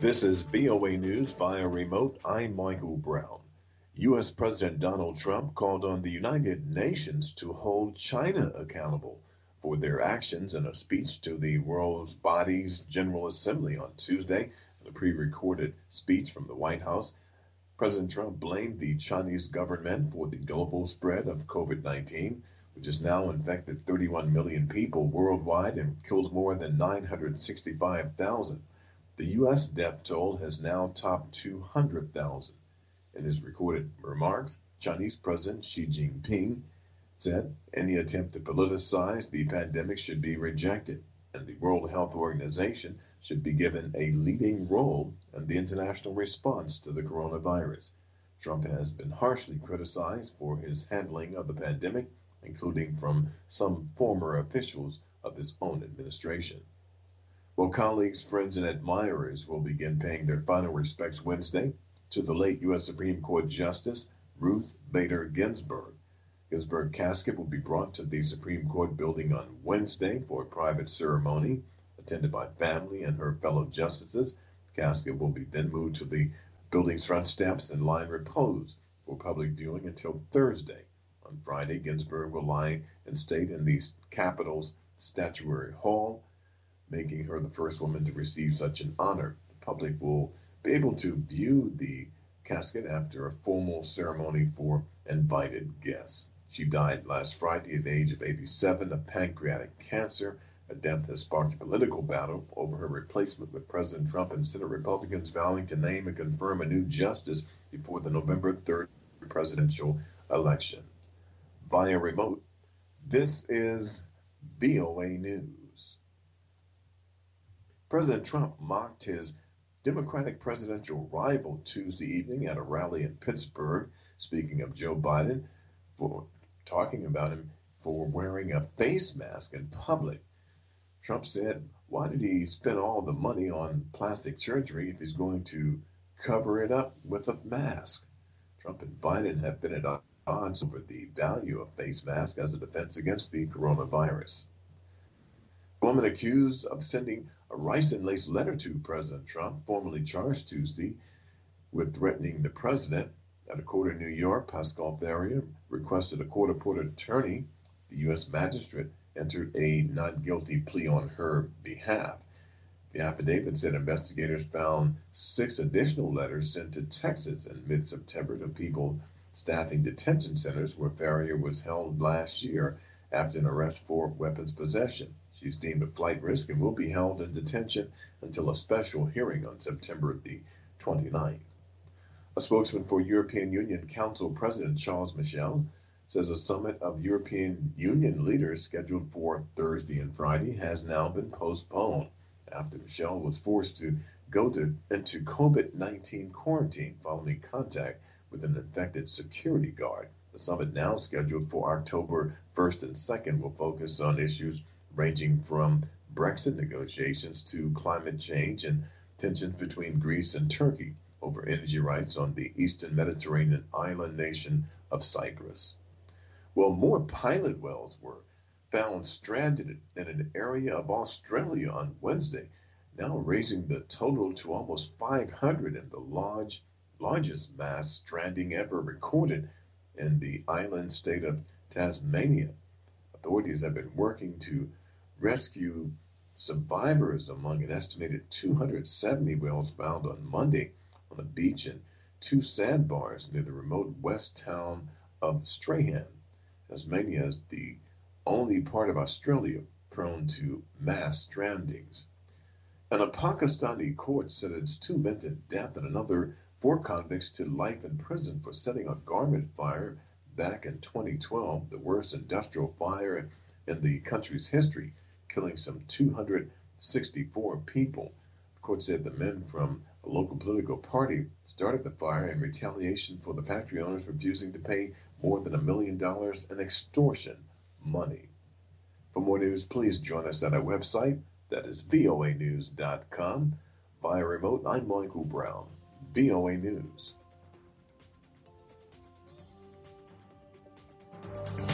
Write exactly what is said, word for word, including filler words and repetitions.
This is V O A News via remote. I'm Michael Brown. U S. President Donald Trump called on the United Nations to hold China accountable for their actions in a speech to the world's body's General Assembly on Tuesday. In a pre-recorded speech from the White House, President Trump blamed the Chinese government for the global spread of COVID nineteen, which has now infected thirty-one million people worldwide and killed more than nine hundred sixty-five thousand. The U S death toll has now topped two hundred thousand. In his recorded remarks, Chinese President Xi Jinping said any attempt to politicize the pandemic should be rejected, and the World Health Organization should be given a leading role in the international response to the coronavirus. Trump has been harshly criticized for his handling of the pandemic, including from some former officials of his own administration. Well, colleagues, friends, and admirers will begin paying their final respects Wednesday to the late U S. Supreme Court Justice Ruth Bader Ginsburg. Ginsburg's casket will be brought to the Supreme Court building on Wednesday for a private ceremony attended by family and her fellow justices. The casket will be then moved to the building's front steps and lie in repose for public viewing until Thursday. On Friday, Ginsburg will lie in state in the Capitol's Statuary Hall, making her the first woman to receive such an honor. The public will be able to view the casket after a formal ceremony for invited guests. She died last Friday at the age of eighty-seven of pancreatic cancer. Her death has sparked a political battle over her replacement, with President Trump and Senate Republicans vowing to name and confirm a new justice before the November third presidential election. Via remote, this is V O A News. President Trump mocked his Democratic presidential rival Tuesday evening at a rally in Pittsburgh, speaking of Joe Biden, for talking about him for wearing a face mask in public. Trump said, why did he spend all the money on plastic surgery if he's going to cover it up with a mask? Trump and Biden have been at odds over the value of face masks as a defense against the coronavirus. A woman accused of sending a rice-and-lace letter to President Trump, formally charged Tuesday with threatening the president. At a court in New York, Pascal Ferrier requested a court-appointed attorney. The U S magistrate entered a not-guilty plea on her behalf. The affidavit said investigators found six additional letters sent to Texas in mid-September to people staffing detention centers where Ferrier was held last year after an arrest for weapons possession. She's deemed a flight risk and will be held in detention until a special hearing on September the twenty-ninth. A spokesman for European Union Council President Charles Michel says a summit of European Union leaders scheduled for Thursday and Friday has now been postponed after Michel was forced to go to, into COVID nineteen quarantine following contact with an infected security guard. The summit, now scheduled for October first and second, will focus on issues ranging from Brexit negotiations to climate change and tensions between Greece and Turkey over energy rights on the eastern Mediterranean island nation of Cyprus. Well, more pilot whales were found stranded in an area of Australia on Wednesday, now raising the total to almost five hundred and the large, largest mass stranding ever recorded in the island state of Tasmania. Authorities have been working to rescue survivors among an estimated two hundred seventy whales found on Monday on a beach in two sandbars near the remote west town of Strahan. Tasmania is the only part of Australia prone to mass strandings. And a Pakistani court sentenced two men to death and another four convicts to life in prison for setting a garment fire back in twenty twelve, the worst industrial fire in the country's history, killing some two hundred sixty-four people. The court said the men from a local political party started the fire in retaliation for the factory owners refusing to pay more than a million dollars in extortion money. For more news, please join us at our website. That is V O A news dot com. Via remote, I'm Michael Brown, V O A News.